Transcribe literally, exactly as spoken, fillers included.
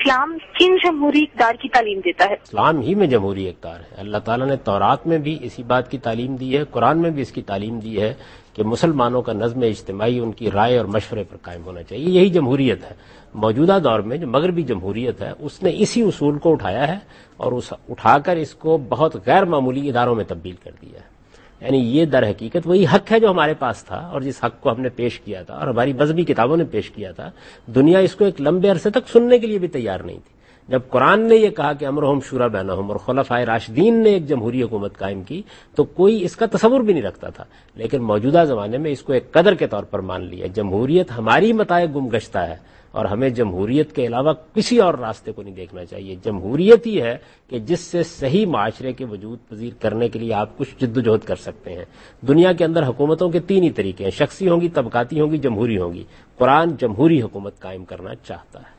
इस्लाम किन जमहूरी इक़्तिदार की तालीम देता है? इस्लाम ही में जमहूरी इक़्तिदार है। अल्लाह ताला ने तौरात में भी इसी बात की तालीम दी है, कुरान में भी इसकी तालीम दी है कि मुसलमानों का नज़्म इज्तिमाई उनकी राय और मशवरे पर कायम होना चाहिए। यही जमहूरियत है। मौजूदा दौर में जो मगरबी जमहूरियत है उसने इसी उसूल को उठाया है और उस उठाकर इसको बहुत गैर मामूली इदारों में तब्दील कर दिया है। यानी ये दर हकीकत वही हक है जो हमारे पास था और जिस हक को हमने पेश किया था और हमारी मजहबी किताबों ने पेश किया था, दुनिया इसको एक लंबे अरसे तक सुनने के लिए भी तैयार नहीं थी। जब कुरान ने यह कहा कि अमरहुम शुरा बैनहुम और खुलफाए राशिदीन ने एक जमहूरी हुकूमत कायम की, तो कोई इसका तसव्वुर भी नहीं रखता था। लेकिन मौजूदा जमाने में इसको एक कदर के तौर पर मान लिया। जमहूरियत हमारी मताए गुमगश्ता है और हमें जमहूरियत के अलावा किसी और रास्ते को नहीं देखना चाहिए। जमहूरियत ही है कि जिससे सही माशरे के वजूद पजीर करने के लिए आप कुछ जिद्दोजहद कर सकते हैं। दुनिया के अंदर हुकूमतों के तीन ही तरीके हैं, शख्सी होंगी, तबकाती होंगी, जमहूरी होंगी। कुरान जमहूरी हुकूमत कायम करना चाहता है।